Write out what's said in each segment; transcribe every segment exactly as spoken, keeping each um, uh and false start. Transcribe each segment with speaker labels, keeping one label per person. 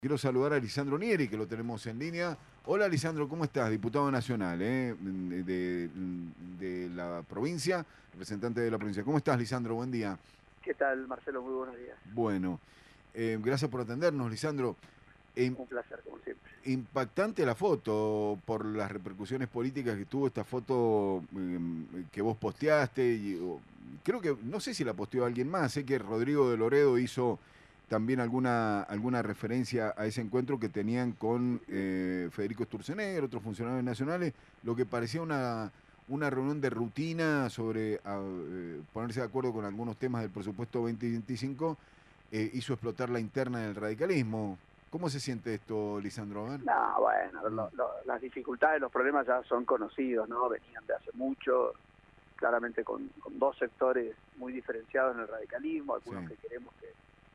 Speaker 1: Quiero saludar a Lisandro Nieri, que lo tenemos en línea. Hola, Lisandro, ¿cómo estás? Diputado nacional, ¿eh? de, de- de la provincia, representante de la provincia. ¿Cómo estás, Lisandro? Buen día.
Speaker 2: ¿Qué tal, Marcelo? Muy buenos días.
Speaker 1: Bueno, eh, gracias por atendernos, Lisandro. Im-
Speaker 2: Un placer, como siempre.
Speaker 1: Impactante la foto por las repercusiones políticas que tuvo esta foto eh, que vos posteaste. Y, o- creo que, no sé si la posteó alguien más, sé que Rodrigo de Loredo hizo también alguna, alguna referencia a ese encuentro que tenían con eh, Federico Sturzenegger, otros funcionarios nacionales, lo que parecía una, una reunión de rutina sobre a, eh, ponerse de acuerdo con algunos temas del presupuesto dos mil veinticinco, eh, hizo explotar la interna del radicalismo. ¿Cómo se siente esto, Lisandro? A ver.
Speaker 2: No, bueno,
Speaker 1: Mm,
Speaker 2: lo- lo- las dificultades, los problemas ya son conocidos, ¿no? Venían de hace mucho, claramente con, con dos sectores muy diferenciados en el radicalismo,
Speaker 1: sí.
Speaker 2: algunos que queremos que,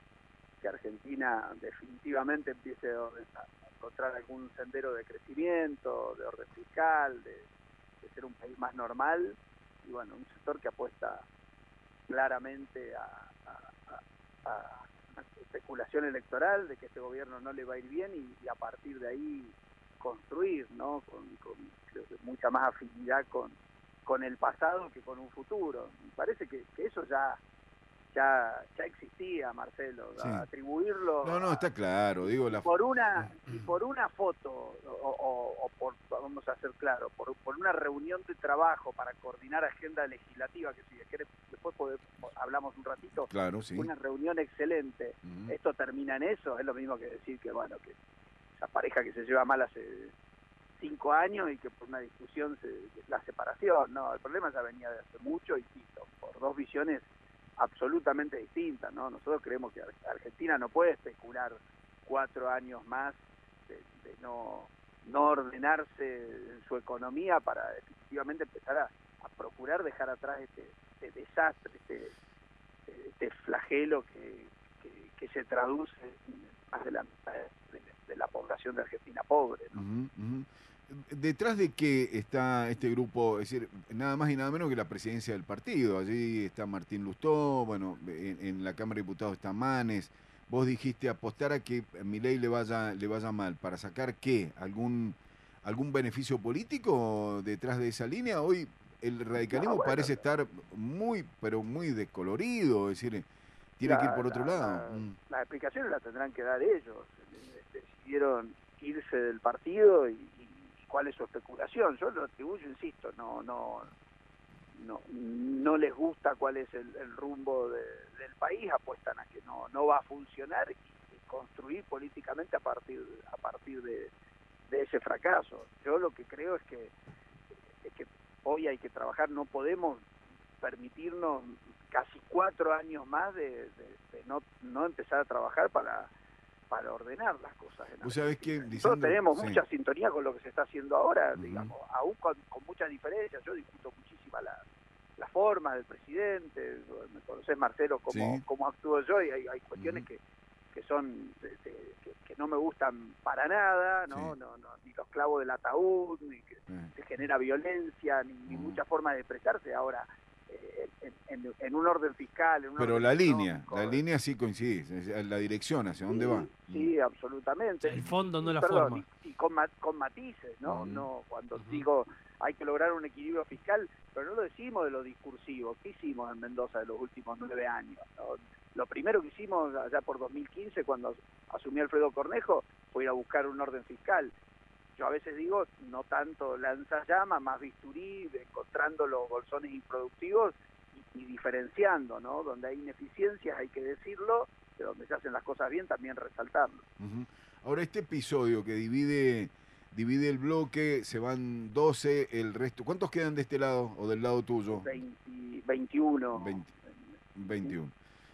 Speaker 2: que Argentina definitivamente empiece a, orden- a encontrar algún sendero de crecimiento, de orden fiscal, de, de ser un país más normal, y bueno, un sector que apuesta claramente a, a, a, a especulación electoral de que este gobierno no le va a ir bien y, y a partir de ahí construir, ¿no? Con, con creo que mucha más afinidad con, con el pasado que con un futuro. Me parece que, que eso ya, ya, ya existía, Marcelo,
Speaker 1: Sí.
Speaker 2: atribuirlo
Speaker 1: No, no,
Speaker 2: a,
Speaker 1: está claro,
Speaker 2: y,
Speaker 1: digo
Speaker 2: y
Speaker 1: la...
Speaker 2: por una y por una foto o, o, o por, vamos a ser claro, por, por una reunión de trabajo para coordinar agenda legislativa, que si querés, después podemos, hablamos un ratito,
Speaker 1: Claro, sí.
Speaker 2: una reunión excelente,
Speaker 1: Ujú.
Speaker 2: esto termina en eso, es lo mismo que decir que bueno, que esa pareja que se lleva mal hace cinco años y que por una discusión se, la separación, no, el problema ya venía de hace mucho, insisto, por dos visiones absolutamente distintas, ¿no? Nosotros creemos que Argentina no puede especular cuatro años más de, de no, no ordenarse en su economía para definitivamente empezar a, a procurar dejar atrás este, este desastre, este, este flagelo que, que, que se traduce en más de la mitad de, de la población de Argentina pobre, ¿no?
Speaker 1: Ujú, ujú. ¿Detrás de qué está este grupo? Es decir, nada más y nada menos que la presidencia del partido. Allí está Martín Lustó, bueno, en, en la Cámara de Diputados está Manes. Vos dijiste apostar a que a Milei le vaya, le vaya mal. ¿Para sacar qué? ¿Algún, algún beneficio político detrás de esa línea? Hoy el
Speaker 2: No,
Speaker 1: radicalismo
Speaker 2: bueno,
Speaker 1: parece estar muy, pero muy descolorido. Es decir, tiene que ir
Speaker 2: la,
Speaker 1: por otro
Speaker 2: la,
Speaker 1: lado.
Speaker 2: la,
Speaker 1: Mm,
Speaker 2: las explicaciones las tendrán que dar ellos. Decidieron irse del partido y, y cuál es su especulación. Yo lo atribuyo, insisto, no, no, no, no les gusta cuál es el, el rumbo de, del país, apuestan a que no, no va a funcionar y, y construir políticamente a partir, a partir de, de ese fracaso. Yo lo que creo es que, es que hoy hay que trabajar, no podemos permitirnos casi cuatro años más de, de, de no, no empezar a trabajar para, para ordenar las cosas en
Speaker 1: Vos sabés que,
Speaker 2: Argentina. Nosotros
Speaker 1: Lisandro,
Speaker 2: tenemos
Speaker 1: sí.
Speaker 2: mucha sintonía con lo que se está haciendo ahora,
Speaker 1: Ujú,
Speaker 2: digamos, aún con, con muchas diferencias. Yo discuto muchísimas las la forma del presidente, me conocés, Marcelo, cómo,
Speaker 1: sí.
Speaker 2: cómo actúo yo, y hay, hay cuestiones
Speaker 1: Ujú,
Speaker 2: que, que son de, de, que, que no me gustan para nada,
Speaker 1: sí.
Speaker 2: ¿no? No, no, ni los clavos del ataúd, ni que,
Speaker 1: Eh,
Speaker 2: que genera violencia, ni, ni
Speaker 1: ujú.
Speaker 2: muchas formas de expresarse. Ahora, eh, en, en, en un orden fiscal, en un
Speaker 1: Pero
Speaker 2: orden
Speaker 1: la línea, la
Speaker 2: económico,
Speaker 1: línea sí coincide, es- es la dirección, ¿hacia dónde va?
Speaker 2: sí,
Speaker 1: Mm,
Speaker 2: sí, absolutamente.
Speaker 3: El
Speaker 2: Y,
Speaker 3: fondo,
Speaker 2: y,
Speaker 3: no
Speaker 2: y,
Speaker 3: la
Speaker 2: perdón, y,
Speaker 3: forma.
Speaker 2: y con, ma- con matices, ¿no?
Speaker 1: ujú,
Speaker 2: No, cuando
Speaker 3: Ujú.
Speaker 2: digo hay que lograr un equilibrio fiscal, pero no lo decimos de lo discursivo. ¿Qué hicimos en Mendoza de los últimos nueve años? ¿No? Lo primero que hicimos allá por dos mil quince, cuando asumió Alfredo Cornejo, fue ir a buscar un orden fiscal. Yo a veces digo, no tanto lanzallamas, más bisturí, encontrando los bolsones improductivos y, y diferenciando, ¿no? Donde hay ineficiencias hay que decirlo, de donde se hacen las cosas bien también resaltarlo.
Speaker 1: ujú. Ahora, este episodio que divide, divide el bloque, se van doce, el resto. ¿Cuántos quedan de este lado o del lado tuyo?
Speaker 2: veinte, veintiuno.
Speaker 1: veinte, veintiuno.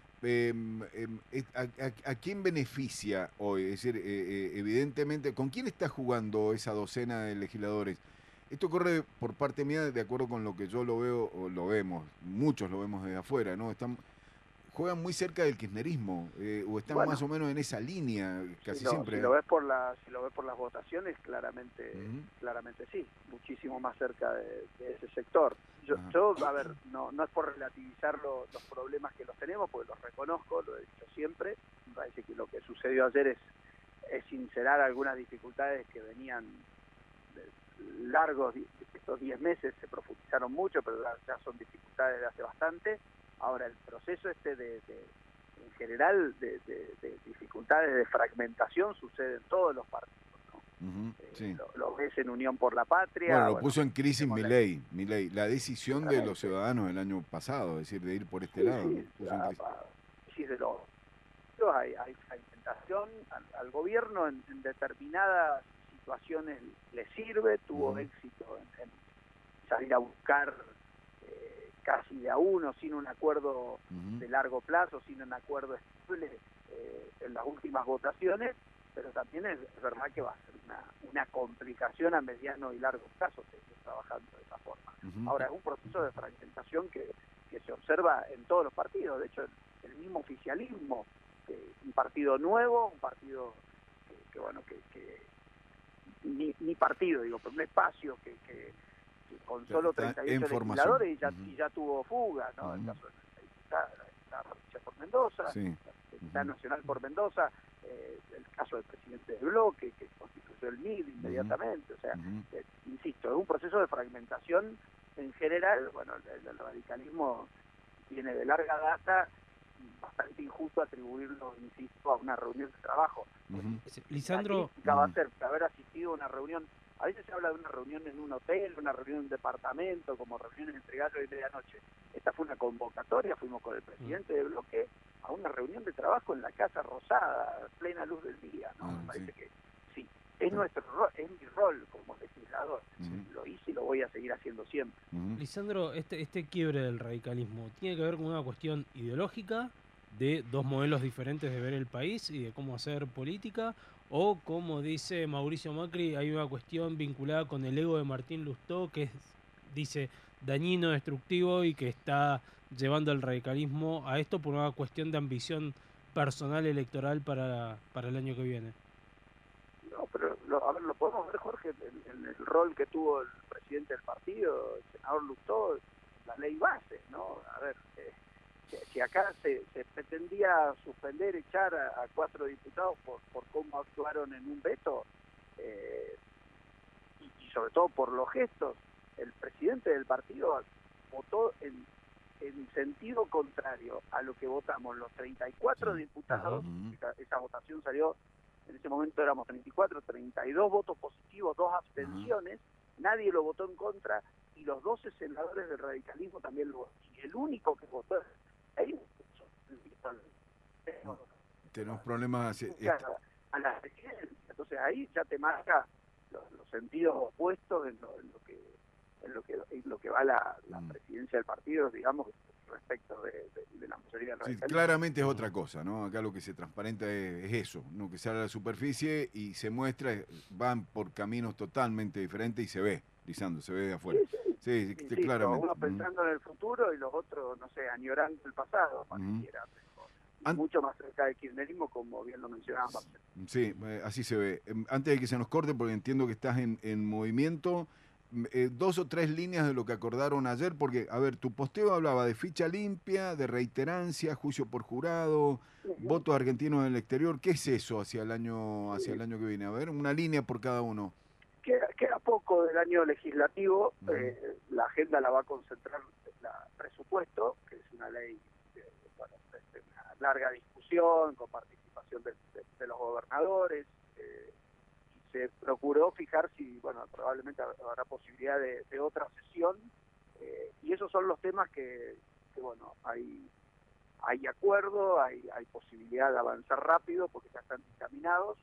Speaker 1: Em, em, es- a, a- a quién beneficia hoy? Es decir, eh, eh, evidentemente, ¿con quién está jugando esa docena de legisladores? Esto corre por parte mía de acuerdo con lo que yo lo veo o lo vemos, muchos lo vemos desde afuera, ¿no? Están, juegan muy cerca del kirchnerismo, eh, o están más
Speaker 2: Bueno,
Speaker 1: o menos en esa línea,
Speaker 2: si
Speaker 1: casi
Speaker 2: lo, si
Speaker 1: siempre.
Speaker 2: lo
Speaker 1: ¿Eh?
Speaker 2: ves por la, si lo ves por las votaciones, claramente,
Speaker 1: Ujú,
Speaker 2: claramente sí, muchísimo más cerca de, de ese sector. Yo,
Speaker 1: ajá,
Speaker 2: yo, a ver, no, no es por relativizar lo, los problemas que los tenemos, porque los reconozco, lo he dicho siempre. Me parece que lo que sucedió ayer es es sincerar algunas dificultades que venían largos, estos diez meses se profundizaron mucho, pero ya son dificultades de hace bastante. Ahora, el proceso este de, de en general, de, de, de dificultades de fragmentación sucede en todos los partidos, ¿no?
Speaker 1: Uh-huh,
Speaker 2: eh,
Speaker 1: sí.
Speaker 2: lo, lo ves en Unión por la Patria.
Speaker 1: Bueno, lo
Speaker 2: bueno,
Speaker 1: puso en crisis Milei,
Speaker 2: la,
Speaker 1: Milei, la decisión de los ciudadanos el año pasado, es decir, de ir por este
Speaker 2: sí,
Speaker 1: lado.
Speaker 2: Sí,
Speaker 1: ¿no? Puso
Speaker 2: a,
Speaker 1: en crisis.
Speaker 2: a, sí de los, hay, hay fragmentación al, al gobierno en, en determinadas situaciones le sirve, tuvo uh-huh. éxito en, en salir a buscar eh, casi de a uno, sin un acuerdo uh-huh. de largo plazo, sin un acuerdo estable eh, en las últimas votaciones, pero también es, es verdad que va a ser una, una complicación a mediano y largo plazo seguir trabajando de esa forma. Uh-huh. Ahora, es un proceso de fragmentación que, que se observa en todos los partidos, de hecho, el, el mismo oficialismo, que un partido nuevo, un partido que, que bueno, que... que Ni, ni partido, digo, pero un espacio que, que, que con solo treinta y ocho legisladores y ya, uh-huh. y ya tuvo fuga, ¿no? Uh-huh. El caso de la diputada, la provincia por Mendoza, sí. la diputada uh-huh. nacional por Mendoza, eh, el caso del presidente de bloque, que constituyó el M I D inmediatamente, uh-huh. o sea, uh-huh. eh, insisto, es un proceso de fragmentación en general. Bueno, el, el radicalismo viene de larga data, bastante injusto atribuirlo, insisto, a una reunión de trabajo.
Speaker 3: Uh-huh. Lisandro,
Speaker 2: la va a ser haber asistido a una reunión. A veces se habla de una reunión en un hotel, una reunión en un departamento, como reuniones entre gallo y medianoche. Esta fue una convocatoria, fuimos con el presidente uh-huh. de bloque a una reunión de trabajo en la Casa Rosada, plena luz del día, ¿no? Uh-huh. Me parece sí. que sí, es uh-huh. nuestro rol, es mi rol como legislador. Uh-huh. Lo hice y lo voy a seguir haciendo siempre.
Speaker 3: Uh-huh. Lisandro, este, este quiebre del radicalismo, ¿tiene que ver con una cuestión ideológica, de dos modelos diferentes de ver el país y de cómo hacer política, o como dice Mauricio Macri, hay una cuestión vinculada con el ego de Martín Lustó que es, dice, dañino, destructivo y que está llevando al radicalismo a esto por una cuestión de ambición personal electoral para, para el año que viene?
Speaker 2: No, pero lo, a ver, lo podemos ver, Jorge, en, en el rol que tuvo el presidente del partido, el senador Lustó, la ley base, ¿no? A ver, eh, que acá se, se pretendía suspender, echar a, a cuatro diputados por, por cómo actuaron en un veto, eh, y, y sobre todo por los gestos. El presidente del partido votó en, en sentido contrario a lo que votamos los treinta y cuatro diputados. Uh-huh. esa, esa votación salió, en ese momento éramos treinta y cuatro, treinta y dos votos positivos, dos abstenciones, uh-huh. nadie lo votó en contra, y los doce senadores del radicalismo también lo votaron. Y el único que votó ahí
Speaker 1: no, tenemos problemas
Speaker 2: a la presidencia, entonces ahí ya te marca los, los sentidos opuestos en lo, en lo que en lo que en lo que va la, la mm. presidencia del partido, digamos, respecto de, de, de la mayoría de
Speaker 1: sí, claramente es otra cosa, ¿no? Acá lo que se transparenta es, es eso, ¿no? Que sale a la superficie y se muestra, van por caminos totalmente diferentes y se ve, Lisandro, se ve de afuera.
Speaker 2: Sí, sí.
Speaker 1: Sí, sí,
Speaker 2: sí,
Speaker 1: claramente.
Speaker 2: Uno pensando mm. en el futuro y los otros, no sé, añorando el pasado, pareciera. Mm. An- mucho más cerca del kirchnerismo, como bien lo mencionábamos.
Speaker 1: Sí, eh, así se ve. Eh, antes de que se nos corte, porque entiendo que estás en, en movimiento, eh, dos o tres líneas de lo que acordaron ayer, porque, a ver, tu posteo hablaba de ficha limpia, de reiterancia, juicio por jurado, uh-huh. votos argentinos en el exterior. ¿Qué es eso hacia el año, hacia el año que viene? A ver, una línea por cada uno.
Speaker 2: Queda, queda poco del año legislativo, uh-huh. eh, la agenda la va a concentrar el presupuesto, que es una ley de, bueno, de una larga discusión, con participación de, de, de los gobernadores, eh, y se procuró fijar si, bueno, probablemente habrá posibilidad de, de otra sesión, eh, y esos son los temas que, que bueno, hay, hay acuerdo, hay, hay posibilidad de avanzar rápido, porque ya están encaminados.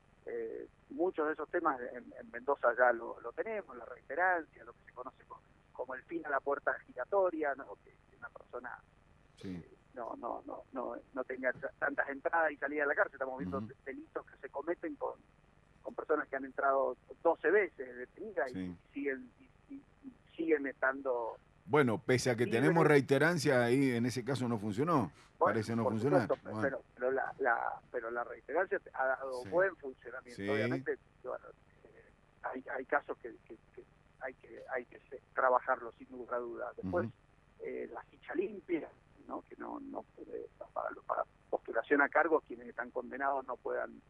Speaker 2: Eh, muchos de esos temas en, en Mendoza ya lo, lo tenemos, la reiterancia, lo que se conoce como, como el fin a la puerta giratoria, ¿no? Que, que una persona sí. eh, no, no, no, no, no tenga tantas entradas y salidas de la cárcel. Estamos viendo uh-huh. delitos que se cometen con, con personas que han entrado doce veces detenidas sí. y siguen y, y, y siguen estando.
Speaker 1: Bueno, pese a que libres. Tenemos reiterancia, ahí en ese caso no funcionó. Bueno, parece no funcionar.
Speaker 2: Supuesto, bueno. Pero, pero, la, la, pero la reiterancia ha dado sí. buen funcionamiento. Sí. Obviamente, bueno, eh, hay, hay casos que, que, que hay que hay que trabajarlo sin lugar a dudas. Después, uh-huh. eh, la ficha limpia, ¿no? Que no, no puede, para, para postulación a cargos, quienes están condenados no puedan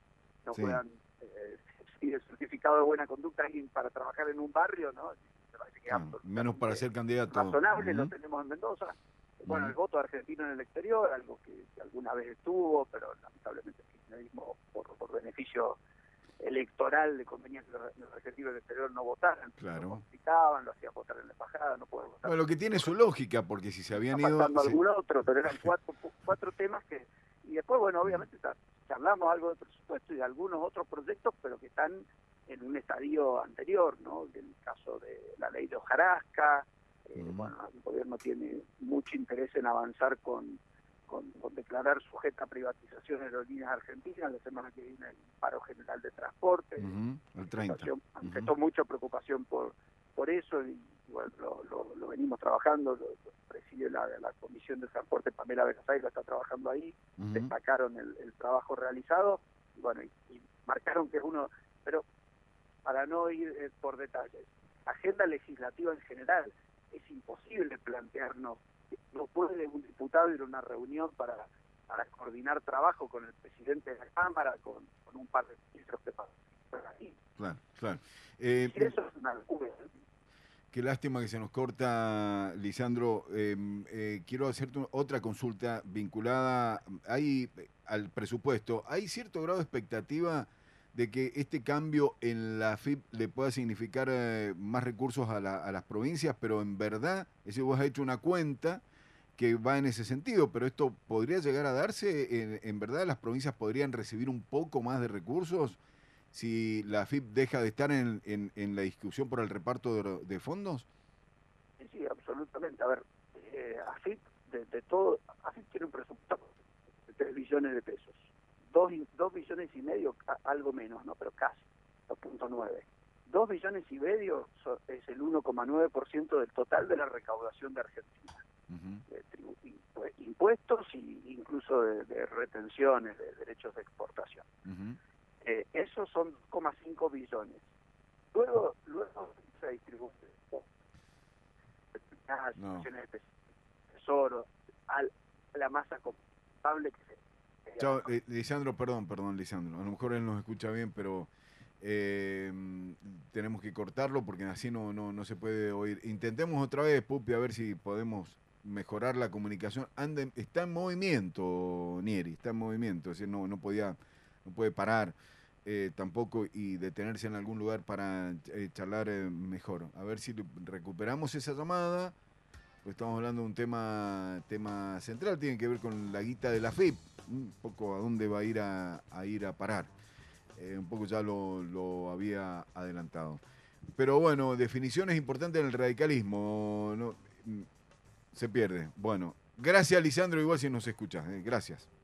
Speaker 2: no
Speaker 1: Sí.
Speaker 2: puedan eh, pedir el certificado de buena conducta alguien para trabajar en un barrio, ¿no? Me parece que es
Speaker 1: Claro, menos para ser candidato.
Speaker 2: razonable,
Speaker 1: Ujú.
Speaker 2: lo tenemos en Mendoza. Bueno,
Speaker 1: Ujú.
Speaker 2: el voto argentino en el exterior, algo que, que alguna vez estuvo, pero lamentablemente el kirchnerismo, por, por beneficio electoral, le convenía que los, los argentinos del exterior no votaran.
Speaker 1: Claro.
Speaker 2: Lo complicaban, lo hacían votar en la embajada, no pueden votar.
Speaker 1: Bueno, lo que tiene su lógica, porque si se habían
Speaker 2: Está
Speaker 1: ido...
Speaker 2: faltando
Speaker 1: se-
Speaker 2: algún otro, pero eran cuatro, cuatro temas que... Y después, bueno, obviamente ta- charlamos algo de presupuesto y de algunos otros proyectos, pero que están en un estadio anterior, ¿no? El caso de la ley de hojarasca. Eh,
Speaker 1: Ujú.
Speaker 2: Bueno, el gobierno tiene mucho interés en avanzar con, con, con declarar sujeta a privatización Aerolíneas Argentinas. La semana que viene el paro general de transporte.
Speaker 1: Ujú, el treinta.
Speaker 2: Manifestación-
Speaker 1: Ujú.
Speaker 2: manifestó mucha preocupación por por eso y, y bueno, lo, lo, lo venimos trabajando, lo, lo preside la, la Comisión de Transporte, Pamela Verasay está trabajando ahí,
Speaker 1: Ujú.
Speaker 2: destacaron el, el trabajo realizado y bueno, y, y marcaron que uno, pero para no ir eh, por detalles, agenda legislativa en general, es imposible plantearnos, no puede un diputado ir a una reunión para, para coordinar trabajo con el presidente de la Cámara, con, con un par de ministros que pasan ahí.
Speaker 1: Claro, claro. Eh,
Speaker 2: Y eso es una locura.
Speaker 1: Qué lástima que se nos corta, Lisandro. Eh, eh, quiero hacerte otra consulta vinculada hay, al presupuesto. ¿Hay cierto grado de expectativa de que este cambio en la F I P le pueda significar eh, más recursos a, la, a las provincias? Pero en verdad, es decir, vos has hecho una cuenta que va en ese sentido, pero esto podría llegar a darse. En, en verdad, las provincias podrían recibir un poco más de recursos si la F I P deja de estar en, en, en la discusión por el reparto de, de fondos?
Speaker 2: Sí, sí, absolutamente. A ver, eh, AFIP, de, de todo, AFIP tiene un presupuesto de tres billones de pesos. Dos, dos billones y medio, a- algo menos, ¿no? Pero casi, dos punto nueve. Dos billones y medio so- es el uno coma nueve por ciento del total de la recaudación de Argentina.
Speaker 1: Uh-huh.
Speaker 2: De tribu- impu- impuestos e incluso de, de retenciones, de derechos de exportación.
Speaker 1: Uh-huh.
Speaker 2: Eh, esos son dos coma cinco billones. Luego, luego se distribuye las
Speaker 1: No.
Speaker 2: situaciones de tesoro, al- a la masa contable que se...
Speaker 1: Chao, eh, Lisandro, perdón, perdón, Lisandro. A lo mejor él nos escucha bien, pero eh, tenemos que cortarlo porque así no, no, no se puede oír. Intentemos otra vez, Pupi, a ver si podemos mejorar la comunicación. Anda, en- está en movimiento, Nieri, está en movimiento, es decir, no, no podía, no puede parar eh, tampoco y detenerse en algún lugar para eh, charlar eh, mejor. A ver si recuperamos esa llamada. Pues estamos hablando de un tema, tema central, tiene que ver con la guita de la F I P, un poco a dónde va a ir a, a ir a parar. Eh, un poco ya lo, lo había adelantado. Pero bueno, definiciones importantes en el radicalismo, ¿no? Se pierde. Bueno, gracias Lisandro, igual si nos escuchas, eh, gracias.